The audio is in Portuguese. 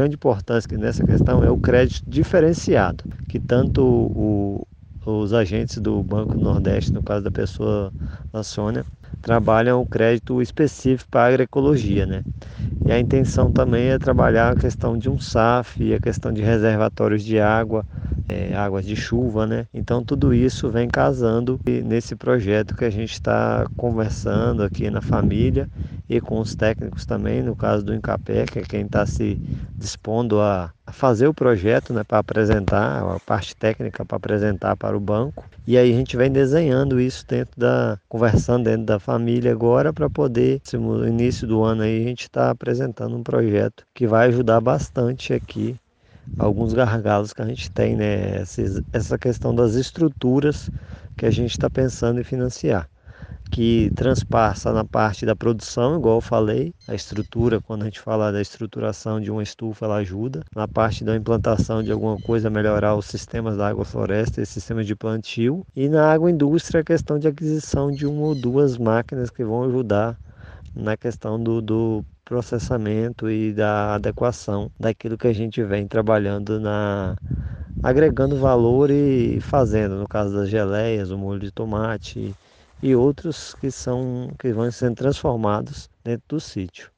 grande importância nessa questão é o crédito diferenciado, que tanto os agentes do Banco do Nordeste, no caso da pessoa da Sônia, trabalham o crédito específico para a agroecologia, né? E a intenção também é trabalhar a questão de um SAF, a questão de reservatórios de água, águas de chuva, né? Então tudo isso vem casando nesse projeto que a gente está conversando aqui na família e com os técnicos também, no caso do Incapé, que é quem está se dispondo a fazer o projeto, né, para apresentar, a parte técnica para apresentar para o banco. E aí a gente vem desenhando isso conversando dentro da família agora para poder, no início do ano aí, a gente está apresentando um projeto que vai ajudar bastante aqui alguns gargalos que a gente tem, né? Essa questão das estruturas que a gente está pensando em financiar, que transpassa na parte da produção, igual eu falei, a estrutura, quando a gente fala da estruturação de uma estufa, ela ajuda. Na parte da implantação de alguma coisa, melhorar os sistemas da agrofloresta e sistemas de plantio. E na agroindústria, a questão de aquisição de uma ou duas máquinas que vão ajudar na questão do processamento e da adequação daquilo que a gente vem trabalhando agregando valor e fazendo, no caso das geleias, o molho de tomate e outros que vão sendo transformados dentro do sítio.